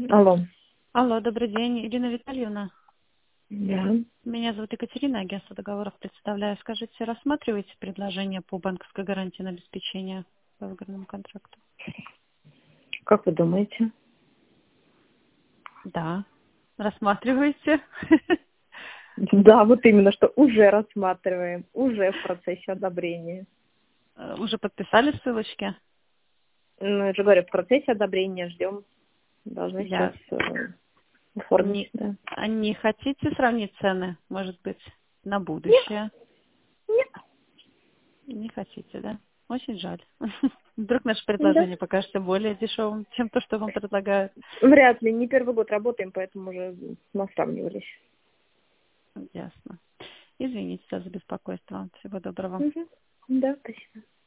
Алло. Алло, добрый день, Ирина Витальевна. Да. Меня зовут Екатерина, агентство договоров представляю. Скажите, рассматриваете предложение по банковской гарантии на обеспечение по выгодному контракту? Как вы думаете? Да. Рассматриваете? Да, вот именно, что уже рассматриваем, уже в процессе одобрения. Уже подписали ссылочки? Ну, я же говорю, в процессе одобрения ждем. Должны сейчас Я оформить, не, да. не хотите сравнить цены, может быть, на Нет, будущее? нет. Не хотите, да? Очень жаль. Вдруг наше Да. предложение покажется более дешевым, чем то, что вам предлагают. Вряд ли. Не первый год работаем, поэтому уже насравнивались. Ясно. Извините за беспокойство. Всего доброго. Угу. Да, спасибо.